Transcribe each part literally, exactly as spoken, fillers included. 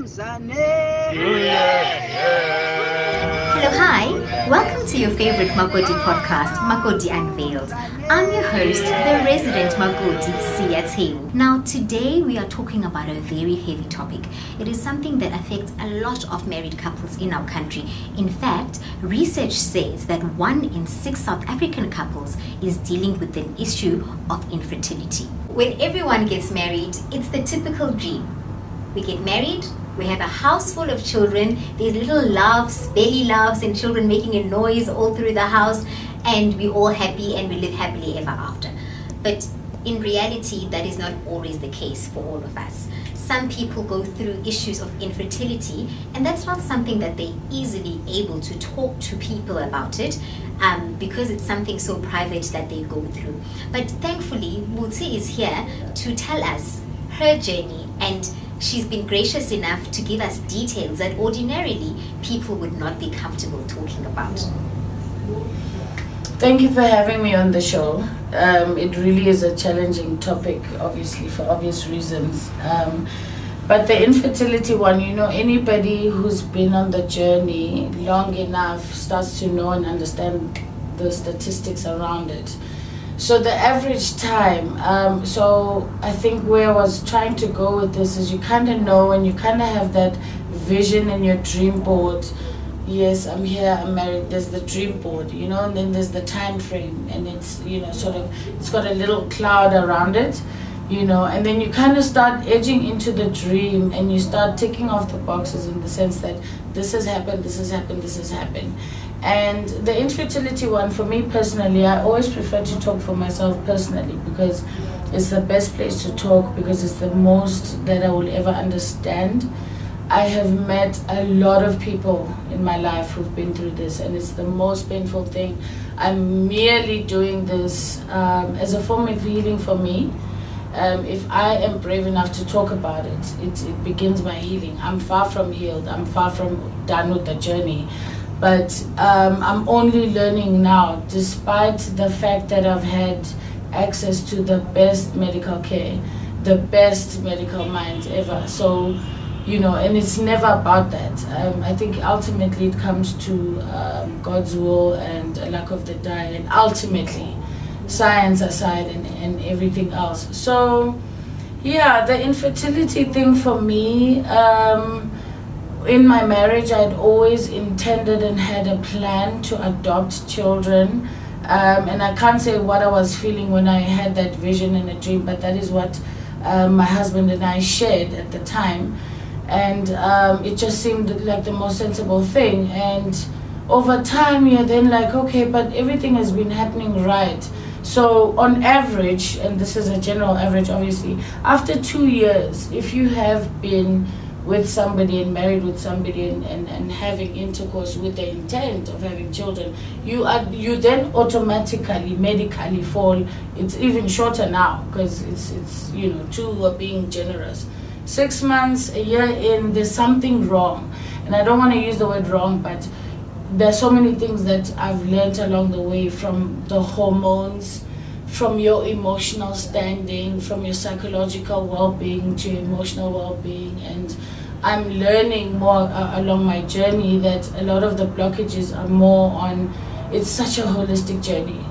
Hello, hi. Welcome to your favorite Makoti podcast, Makoti Unveiled. I'm your host, the resident Makoti, Siya Teu. Now, today we are talking about a very heavy topic. It is something that affects a lot of married couples in our country. In fact, research says that one in six South African couples is dealing with an issue of infertility. When everyone gets married, it's the typical dream. We get married, we have a house full of children, there's little loves, belly loves, and children making a noise all through the house, and we're all happy and we live happily ever after. But in reality, that is not always the case for all of us. Some people go through issues of infertility, and that's not something that they're easily able to talk to people about it, um, because it's something so private that they go through. But thankfully, Mutsi is here to tell us her journey, and she's been gracious enough to give us details that ordinarily people would not be comfortable talking about. Thank you for having me on the show. Um, it really is a challenging topic, obviously, for obvious reasons. Um, but the infertility one, you know, anybody who's been on the journey long enough starts to know and understand the statistics around it. So the average time, um, so I think where I was trying to go with this is you kind of know and you kind of have that vision in your dream board. Yes, I'm here, I'm married, there's the dream board, you know, and then there's the time frame, and it's, you know, sort of, it's got a little cloud around it, you know, and then you kind of start edging into the dream and you start ticking off the boxes in the sense that this has happened, this has happened, this has happened. And the infertility one, for me personally, I always prefer to talk for myself personally because it's the best place to talk, because it's the most that I will ever understand. I have met a lot of people in my life who've been through this, and it's the most painful thing. I'm merely doing this um, as a form of healing for me. Um, if I am brave enough to talk about it, it, it begins my healing. I'm far from healed. I'm far from done with the journey. But um, I'm only learning now, despite the fact that I've had access to the best medical care, the best medical minds ever. So, you know, and it's never about that. Um, I think ultimately it comes to um, God's will and a lack of the die, and ultimately science aside and, and everything else. So, yeah, the infertility thing for me, um, in my marriage, I'd always intended and had a plan to adopt children. Um, and I can't say what I was feeling when I had that vision and a dream, but that is what um, my husband and I shared at the time. And um, it just seemed like the most sensible thing. And over time, you're then like, okay, but everything has been happening right. So on average, and this is a general average, obviously, after two years, if you have been with somebody and married with somebody and, and, and having intercourse with the intent of having children, you are you then automatically medically fall. It's even shorter now because it's it's you know two are being generous. Six months, a year in, there's something wrong, and I don't want to use the word wrong, but there's so many things that I've learned along the way, from the hormones, from your emotional standing, from your psychological well-being to your emotional well-being. And I'm learning more uh, along my journey that a lot of the blockages are more on, it's such a holistic journey.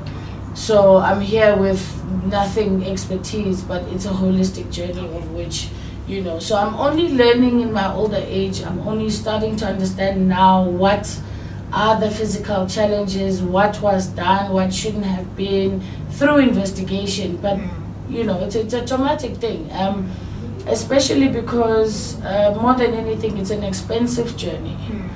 So I'm here with nothing expertise, but it's a holistic journey of which, you know, so I'm only learning in my older age. I'm only starting to understand now what are the physical challenges, what was done, what shouldn't have been, through investigation. But you know, it's, it's a traumatic thing, um, especially because uh, more than anything, it's an expensive journey.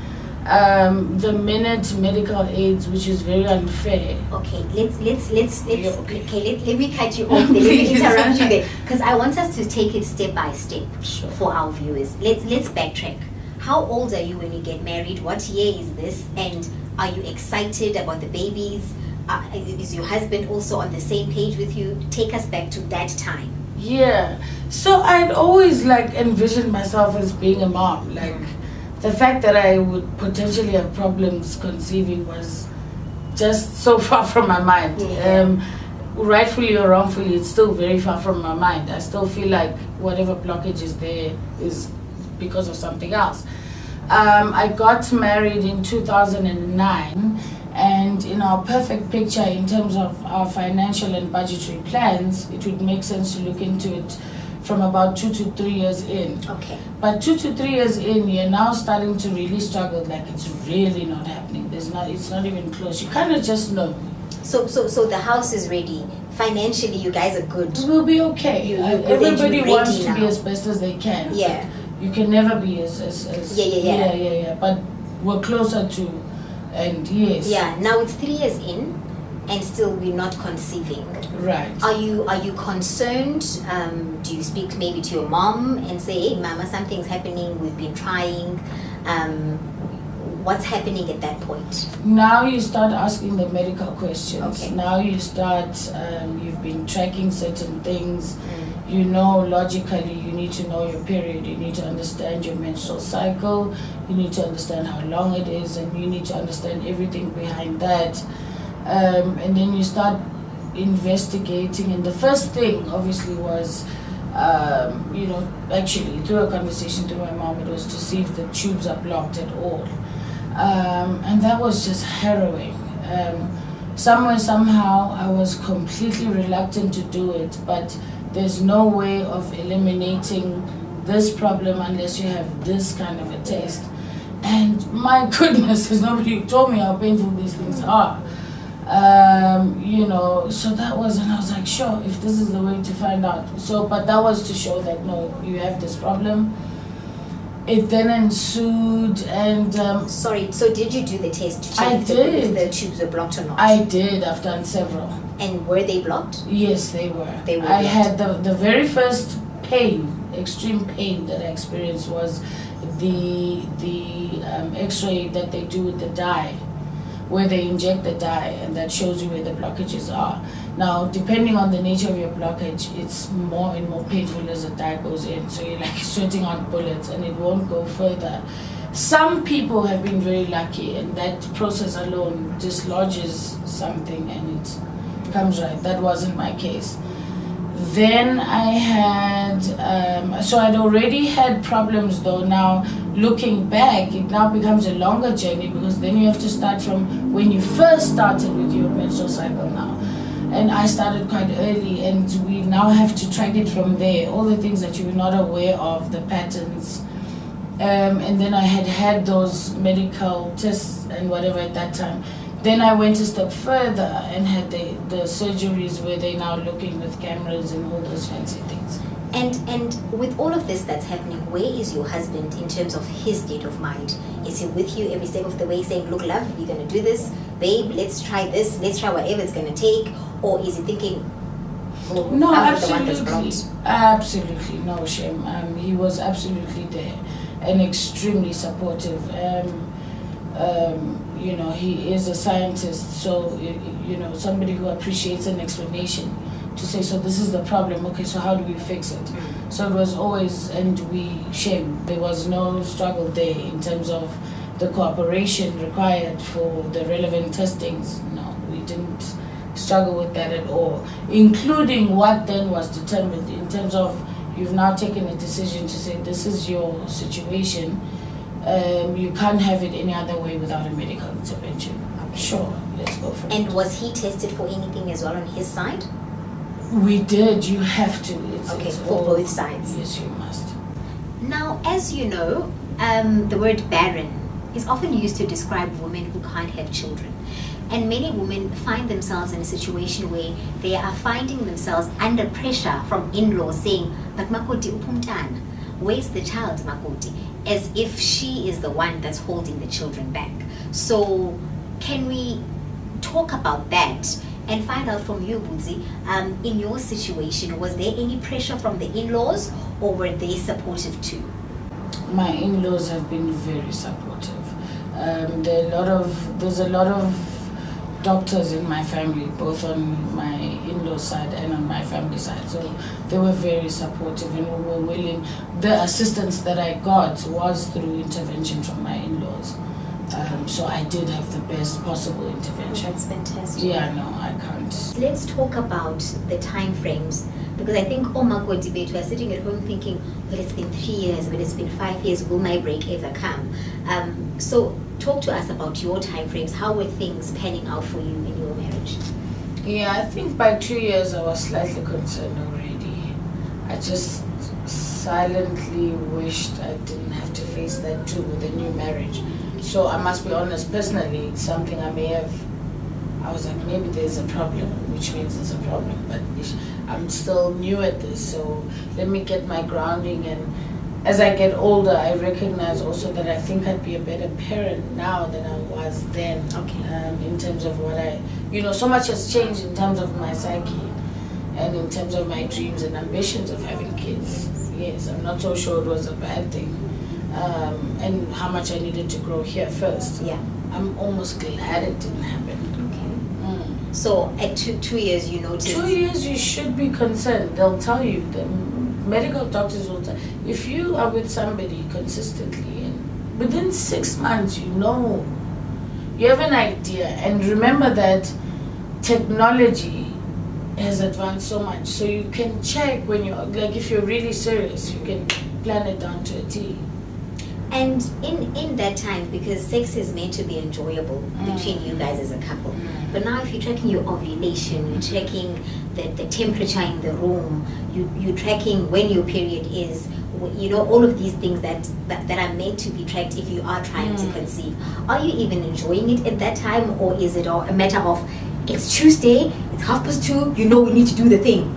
Um, the minute medical aids, which is very unfair. Okay, let's let's let's let's Yeah, okay. okay. Let, let me cut you off there. Let me interrupt you there, because I want us to take it step by step Sure. for our viewers. Let's let's backtrack. How old are you when you get married? What year is this? And are you excited about the babies? Uh, is your husband also on the same page with you? Take us back to that time. Yeah, so I'd always like envisioned myself as being a mom. Like the fact that I would potentially have problems conceiving was just so far from my mind. Yeah. Um, rightfully or wrongfully, it's still very far from my mind. I still feel like whatever blockage is there is because of something else. Um, I got married in two thousand nine, and in our perfect picture in terms of our financial and budgetary plans, it would make sense to look into it from about two to three years in. Okay. But two to three years in, you're now starting to really struggle. Like, it's really not happening. There's not. It's not even close. You kind of just know. So, so, so the house is ready. Financially, you guys are good. We'll be okay. You, you, Uh, everybody you're wants ready to be now. as best as they can. Yeah. You can never be as as, as Yeah, yeah, yeah. yeah, yeah, yeah. But we're closer to, and yes. Yeah. Now it's three years in, and still we're not conceiving. Right. Are you are you concerned? Um, do you speak maybe to your mom and say, "Hey, Mama, something's happening. We've been trying." Um, what's happening at that point? Now you start asking the medical questions. Okay. Now you start. Um, you've been tracking certain things. Mm. You know, logically, you need to know your period. You need to understand your menstrual cycle. You need to understand how long it is, and you need to understand everything behind that. Um, and then you start investigating. And the first thing, obviously, was, um, you know, actually through a conversation to my mom, it was to see if the tubes are blocked at all. Um, and that was just harrowing. Um, somewhere, somehow, I was completely reluctant to do it, but there's no way of eliminating this problem unless you have this kind of a test. And my goodness, there's nobody who told me how painful these things are. Um, you know, so that was, and I was like, sure, if this is the way to find out. So, but that was to show that, no, you have this problem. It then ensued, and um, Sorry, so did you do the test to check I if the, did. if the tubes were blocked or not? I did. I've done several. And were they blocked? Yes, they were. They were I blocked. had the the very first pain, extreme pain that I experienced was the the um, X-ray that they do with the dye, where they inject the dye, and that shows you where the blockages are. Now, depending on the nature of your blockage, it's more and more painful as the dye goes in. So you're like sweating out bullets, and it won't go further. Some people have been very lucky, and that process alone dislodges something and it comes right. That wasn't my case. Then I had, um, so I'd already had problems though. Now, looking back, it now becomes a longer journey, because then you have to start from when you first started with your menstrual cycle now. And I started quite early, and we now have to track it from there. All the things that you were not aware of, the patterns. Um, and then I had had those medical tests and whatever at that time. Then I went a step further and had the, the surgeries where they're now looking with cameras and all those fancy things. And and with all of this that's happening, where is your husband in terms of his state of mind? Is he with you every step of the way saying, look, love, we're going to do this, babe, let's try this, let's try whatever it's going to take? Or is he thinking, oh, No, I'm the one that's absolutely. blocked? Absolutely, no shame. Um, he was absolutely there and extremely supportive. Um, um, you know, he is a scientist, so, you know, somebody who appreciates an explanation to say, so this is the problem, okay, so how do we fix it? Mm. So it was always, and we, shame, there was no struggle there in terms of the cooperation required for the relevant testings. No, we didn't struggle with that at all, including what then was determined in terms of, you've now taken a decision to say, this is your situation, um, you can't have it any other way without a medical intervention. Sure, let's go for it. And was he tested for anything as well on his side? We did, you have to. It's, Okay, it's for all, both sides. Yes, you must. Now, as you know, um, the word barren is often used to describe women who can't have children. And many women find themselves in a situation where they are finding themselves under pressure from in-laws saying, but Makoti upumtana, where's the child, Makoti? As if she is the one that's holding the children back. So can we talk about that and find out from you, Buzi, um, in your situation, was there any pressure from the in-laws, or were they supportive too? My in-laws have been very supportive. Um, there are a lot of, there's a lot of doctors in my family, both on my in-law side and on my family side. So they were very supportive and we were willing. The assistance that I got was through intervention from my in-laws. Um, so I did have the best possible intervention. That's fantastic. Yeah, no, I can't. Let's talk about the time frames, because I think all Mako debate, we're sitting at home thinking, well, it's been three years, well, it's been five years, will my break ever come? Um, so talk to us about your time frames. How were things panning out for you in your marriage? Yeah, I think by two years I was slightly concerned already. I just silently wished I didn't have to face that too with a new marriage. So I must be honest, personally, it's something I may have, I was like, maybe there's a problem, which means there's a problem, but I'm still new at this, so let me get my grounding. And as I get older, I recognize also that I think I'd be a better parent now than I was then. Okay. Um, in terms of what I, you know, so much has changed in terms of my psyche and in terms of my dreams and ambitions of having kids. Yes, I'm not so sure it was a bad thing. Um, and how much I needed to grow here first. Yeah. I'm almost glad it didn't happen. Okay. Mm. So at two, two years, you noticed... Two years you should be concerned. They'll tell you, the medical doctors will tell, if you are with somebody consistently, and within six months you know, you have an idea. And remember that technology has advanced so much, so you can check when you're, like if you're really serious, you can plan it down to a T. And in, in that time, because sex is meant to be enjoyable Mm. between you guys as a couple, Mm. but now if you're tracking your ovulation, you're tracking the, the temperature in the room, you, you're tracking when your period is, you know, all of these things that, that, that are meant to be tracked if you are trying Mm. to conceive. Are you even enjoying it at that time, or is it all a matter of, it's Tuesday, it's half past two, you know we need to do the thing?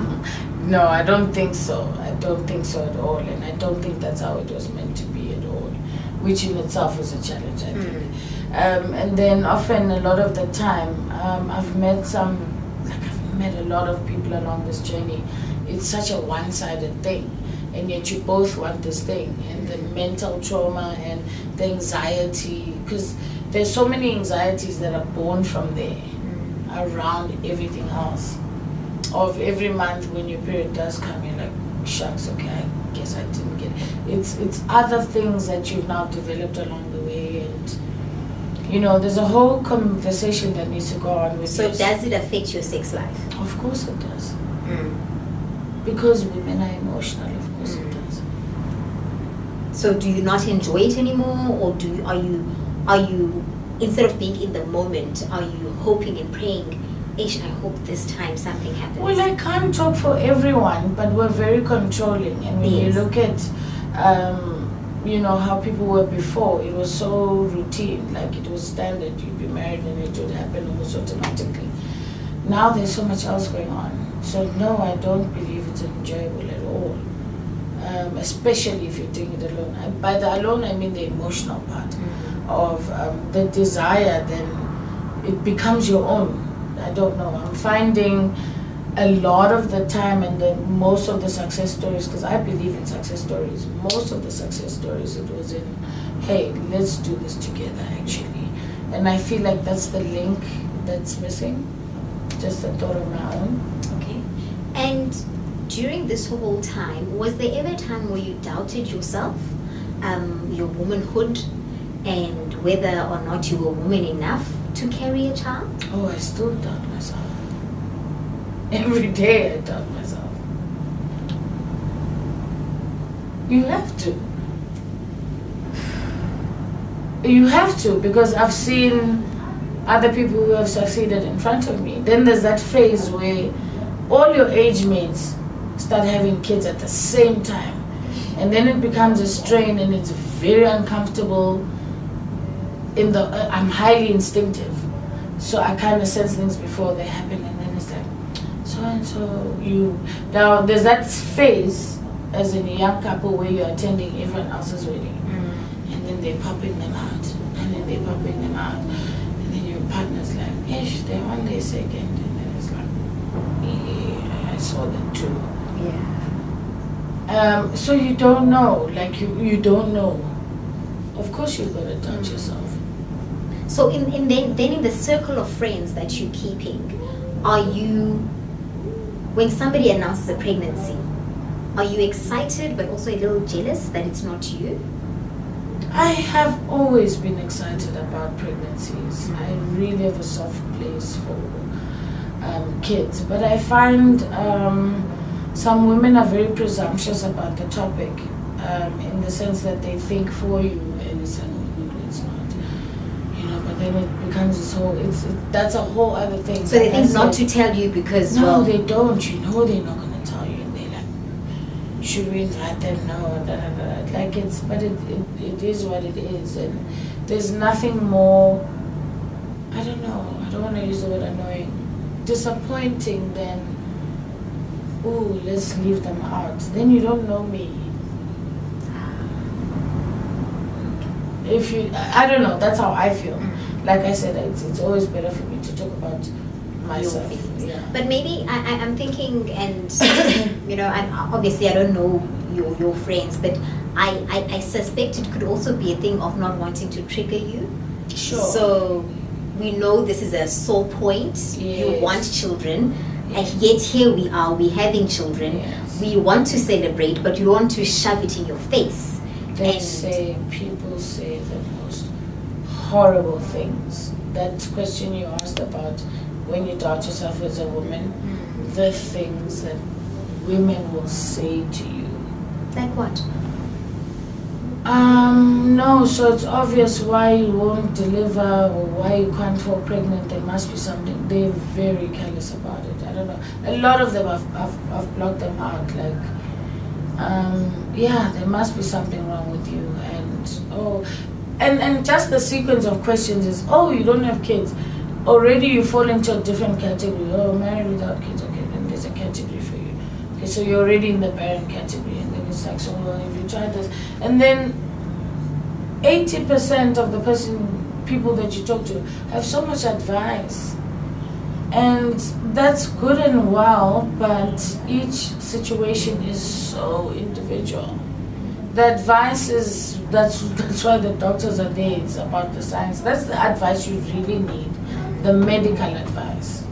No, I don't think so. I don't think so at all. And I don't think that's how it was meant to be at all, which in itself is a challenge, I think. Mm. Um, and then often, a lot of the time, um, I've met some, like I've met a lot of people along this journey. It's such a one-sided thing. And yet you both want this thing. And the mental trauma and the anxiety, because there's so many anxieties that are born from there, mm. around everything else. Of every month when your period does come, you're like, shucks, okay, I guess I didn't get it. It's, it's other things that you've now developed along the way, and you know, there's a whole conversation that needs to go on with So this. does it affect your sex life? Of course it does. Mm. Because women are emotional, of course Mm. it does. So do you not enjoy it anymore, or do you, are you, are you, instead of being in the moment, are you hoping and praying, Ish, I hope this time something happens? Well, I can't talk for everyone, but we're very controlling. And when Yes. you look at, um, you know, how people were before, it was so routine, like it was standard. You'd be married and it would happen almost automatically. Now there's so much else going on. So no, I don't believe it's enjoyable at all. Um, especially if you're doing it alone. And by the alone, I mean the emotional part mm-hmm. of um, the desire. Then it becomes your own. I don't know. I'm finding a lot of the time, and the most of the success stories, because I believe in success stories. Most of the success stories, it was in, hey, let's do this together, actually. And I feel like that's the link that's missing. Just a thought of my own. Okay. And during this whole time, was there ever a time where you doubted yourself, um, your womanhood, and whether or not you were woman enough to carry a child? Oh, I still doubt myself. Every day I doubt myself. You have to. You have to, because I've seen other people who have succeeded in front of me. Then there's that phase where all your age mates start having kids at the same time. And then it becomes a strain, and it's very uncomfortable. In the, uh, I'm highly instinctive. So I kind of sense things before they happen, and then it's like, so and so you. Now there's that phase as in a young couple where you're attending everyone else's wedding, mm. and then they're popping them out, and then they're popping them out, and then your partner's like, ish, they're on their second, and then it's like, yeah, I saw that too. Yeah. Um, so you don't know, like you, you don't know. Of course you've got to doubt mm. yourself. So in, in then, then in the circle of friends that you're keeping, are you, when somebody announces a pregnancy, are you excited but also a little jealous that it's not you? I have always been excited about pregnancies. I really have a soft place for um, kids, but I find um, some women are very presumptuous about the topic, um, in the sense that they think for you, and it's, it's not, you know. But then it becomes this whole. It's it, that's a whole other thing. So they think that's not like, to tell you because no, well, they don't. You know, they're not going to tell you, and they're like, should we invite them? No, da, da, da. Like it's, but it, it it is what it is, and there's nothing more. I don't know. I don't want to use the word annoying, disappointing than, ooh, let's leave them out. Then you don't know me. If you, I don't know. That's how I feel. Like I said, it's it's always better for me to talk about myself. Yeah. But maybe I, I, I'm thinking, and you know, and obviously I don't know your your friends, but I, I, I suspect it could also be a thing of not wanting to trigger you. Sure. So we know this is a sore point. Yes. You want children, and yet here we are, we're having children. Yes. We want to celebrate, but you want to shove it in your face. They And- say, people say the most horrible things. That question you asked about when you doubt yourself as a woman, Mm. the things that women will say to you. Like what? Um, no, so it's obvious why you won't deliver or why you can't fall pregnant. There must be something. They're very careless about it. I don't know. A lot of them have, have, have blocked them out. Like, um, yeah, there must be something wrong with you. And, oh, and, and just the sequence of questions is, oh, you don't have kids. Already you fall into a different category. Oh, married without kids. Okay, then there's a category for you. Okay, so you're already in the parent category. And then it's like, so well, if you tried this. And then eighty percent of the person, people that you talk to have so much advice. And that's good and well, but each situation is so individual. The advice is, that's, that's why the doctors are there. It's about the science. That's the advice you really need. The medical advice.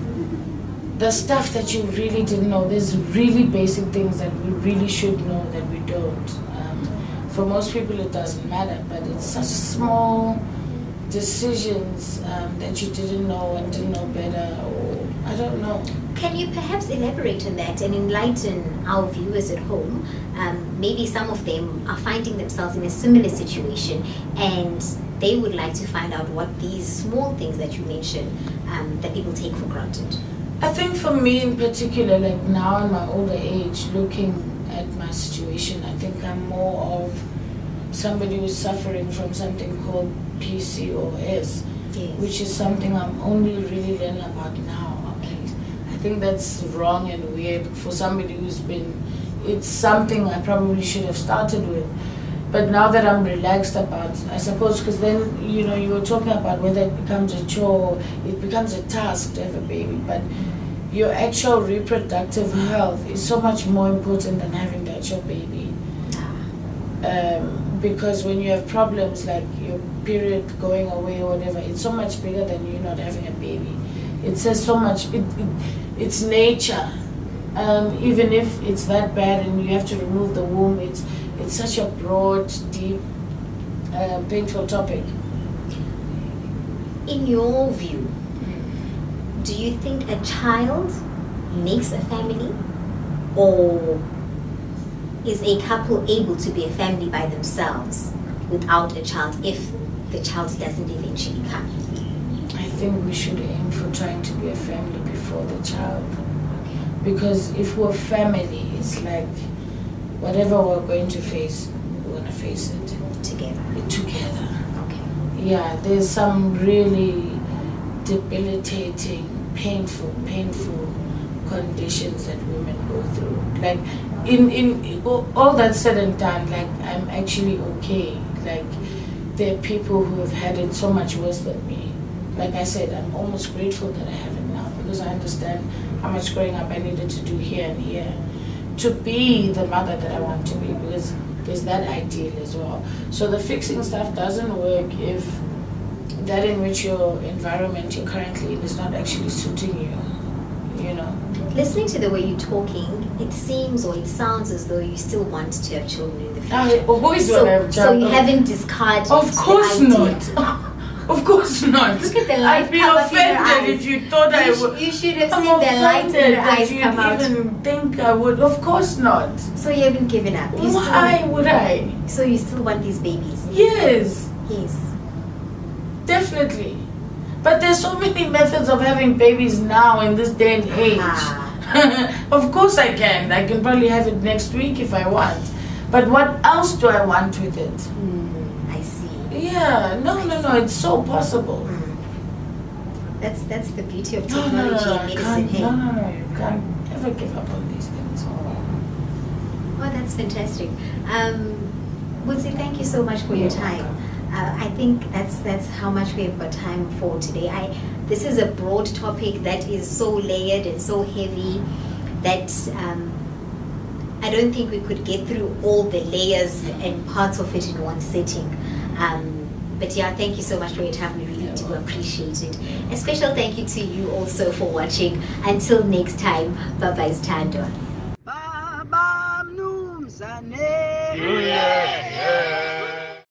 The stuff that you really didn't know. There's really basic things that we really should know that we don't. Um, for most people it doesn't matter, but it's such small decisions um, that you didn't know and didn't know better, or I don't know. Can you perhaps elaborate on that and enlighten our viewers at home? Um, maybe some of them are finding themselves in a similar situation and they would like to find out what these small things that you mentioned um, that people take for granted. I think for me in particular, like now in my older age, looking at my situation, I think I'm more of somebody who's suffering from something called P C O S, Yes. which is something I'm only really learning about now. And I think that's wrong and weird for somebody who's been, it's something I probably should have started with. But now that I'm relaxed about, I suppose, because then, you know, you were talking about whether it becomes a chore, it becomes a task to have a baby, but your actual reproductive health is so much more important than having the actual baby. Um, because when you have problems like your period going away or whatever, it's so much bigger than you not having a baby. It says so much, it, it, it's nature. Um, even if it's that bad and you have to remove the womb, it's it's such a broad, deep, uh, painful topic. In your view, do you think a child makes a family, or is a couple able to be a family by themselves without a child if the child doesn't eventually come? I think we should aim for trying to be a family before the child. Because if we're family, it's like whatever we're going to face, we're going to face it Together. together. Okay. Yeah, there's some really debilitating, painful, painful conditions that women go through. Like, in, in all that said and done, like, I'm actually okay. Like, there are people who have had it so much worse than me. Like I said, I'm almost grateful that I have it now, because I understand how much growing up I needed to do here and here to be the mother that I want to be, because there's that ideal as well. So the fixing stuff doesn't work if that in which your environment you're currently in is not actually suiting you, you know. Listening to the way you're talking it seems or it sounds as though you still want to have children in the future. I always so, want to have so children. you haven't discarded Of course the idea. not. Of course not. Look at the light I'd be come up in your offended eyes. if you thought I You, sh- would. you should have I'm seen the light in offended your that eyes you'd come out. even think I would. Of course not. So you haven't given up. You Why still, would I? so you still want these babies? Yes, Yes. definitely. But there's so many methods of having babies now in this day and age. Ah. Of course I can. I can probably have it next week if I want. But what else do I want with it? Mm, I see. Yeah, no, no, no. It's so possible. Mm. That's that's the beauty of No, no, no, technology no, and I medicine. can't, Hey. no, no, no. You can't ever give up on these things. Oh, that's fantastic. Um, Butsi, thank you so much for your time. Uh, I think that's that's how much we have got time for today. I this is a broad topic that is so layered and so heavy that um, I don't think we could get through all the layers and parts of it in one sitting. Um, but yeah, thank you so much for your time. We really do appreciate it. A special thank you to you also for watching. Until next time, bye bye, Tando. Baba mnumzane